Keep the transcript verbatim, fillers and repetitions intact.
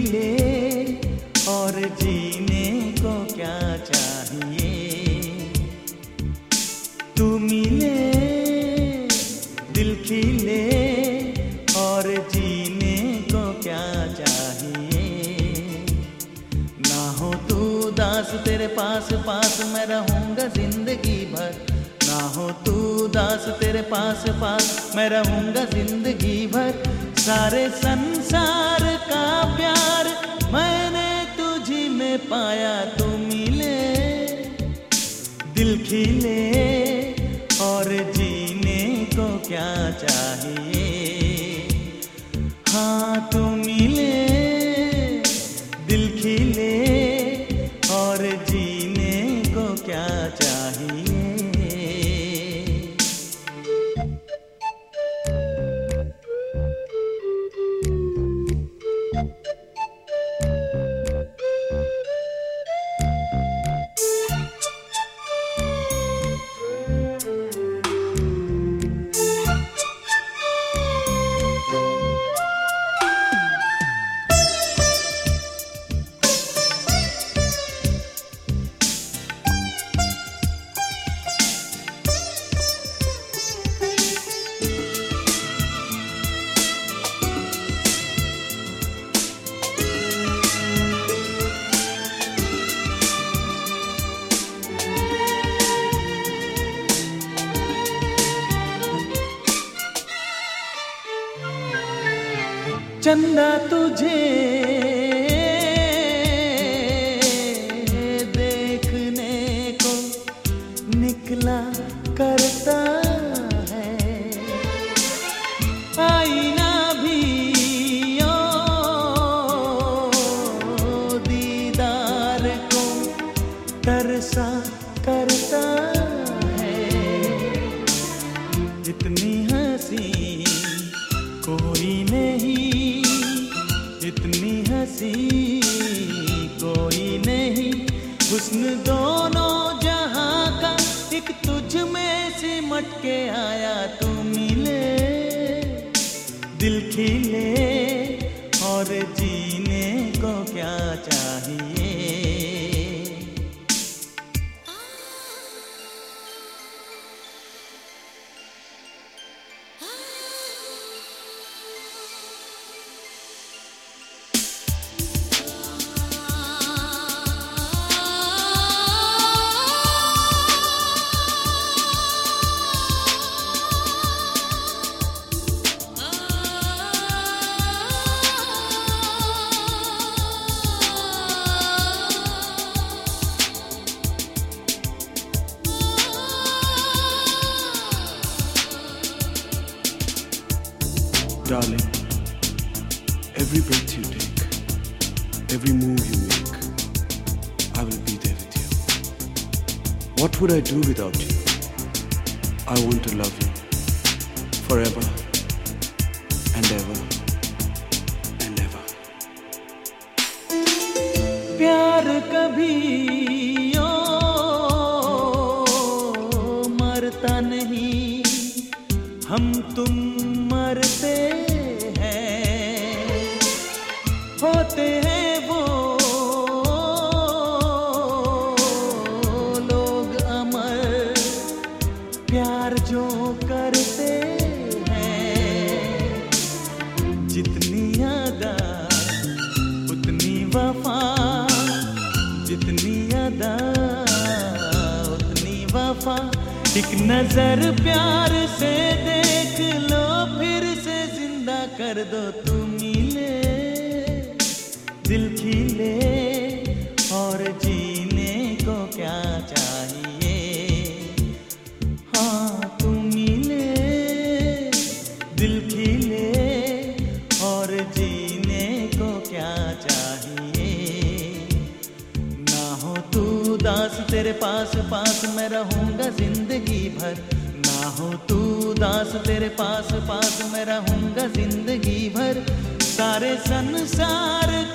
खिले और जीने को क्या चाहिए। तू मिले दिल खिले और जीने को क्या चाहिए। ना हो तू दास तेरे पास पास मैं रहूंगा जिंदगी भर। ना हो तू दास तेरे पास पास मैं रहूंगा जिंदगी भर। सारे संसार का प्यार मैंने तुझी में पाया। तू मिले दिल खिले और जीने को क्या चाहिए। हाँ तू मिले दिल खिले और जीने को क्या चाहिए। चंदा तुझे देखने को निकला करता है। आईना भी ओ दीदार को तरसा करता है। इतनी हंसी कोई नहीं, इतनी हंसी कोई नहीं। हुस्न दोनों जहां का एक तुझ में सिमट के आया। तू मिले दिल खिले और जीने को क्या चाहिए। Darling, every breath you take, every move you make, I will be there with you. What would I do without you? I want to love you forever and ever and ever. प्यार कभी ओ मरता नहीं, हम तुम मरते हैं। होते हैं वो लोग अमर प्यार जो करते हैं। जितनी अदा उतनी वफा, जितनी अदा उतनी वफा। एक नजर प्यार से देख लो फिर से जिंदा कर दो। तू मिले दिल खिले और जीने को क्या चाहिए। हाँ तू मिले दिल खिले और जीने को क्या चाहिए। ना हो तू दास तेरे पास पास मैं रहूंगा जिंदगी भर। ना हो तू दास तेरे पास पास मैं रहूंगा जिंदगी भर। सारे संसार